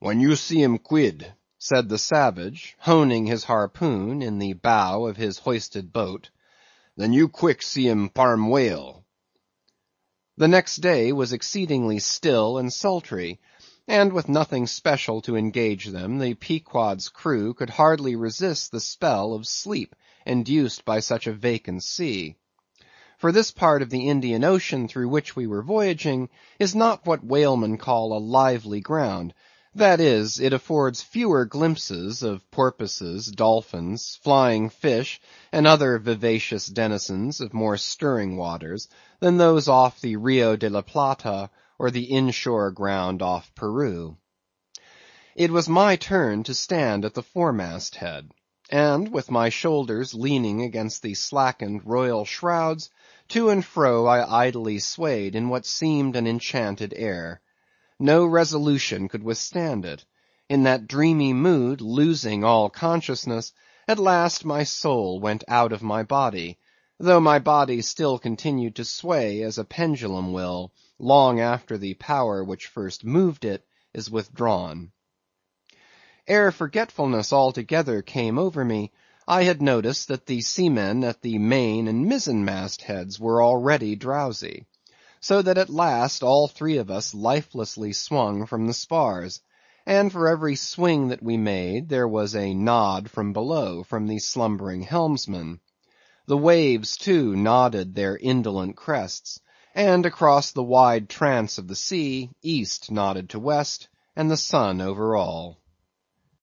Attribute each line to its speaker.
Speaker 1: "When you see him quid," said the savage, honing his harpoon in the bow of his hoisted boat, "then you quick see him parm whale." The next day was exceedingly still and sultry, and with nothing special to engage them, the Pequod's crew could hardly resist the spell of sleep induced by such a vacant sea. For this part of the Indian Ocean through which we were voyaging is not what whalemen call a lively ground; that is, it affords fewer glimpses of porpoises, dolphins, flying fish, and other vivacious denizens of more stirring waters, than those off the Rio de la Plata, or the inshore ground off Peru. It was my turn to stand at the foremast head; and with my shoulders leaning against the slackened royal shrouds, to and fro I idly swayed in what seemed an enchanted air. No resolution could withstand it. In that dreamy mood, losing all consciousness, at last my soul went out of my body, though my body still continued to sway as a pendulum will, long after the power which first moved it is withdrawn. Ere forgetfulness altogether came over me, I had noticed that the seamen at the main and mizzen mast heads were already drowsy; so that at last all three of us lifelessly swung from the spars; and for every swing that we made, there was a nod from below, from the slumbering helmsman. The waves, too, nodded their indolent crests; and across the wide trance of the sea, east nodded to west, and the sun over all.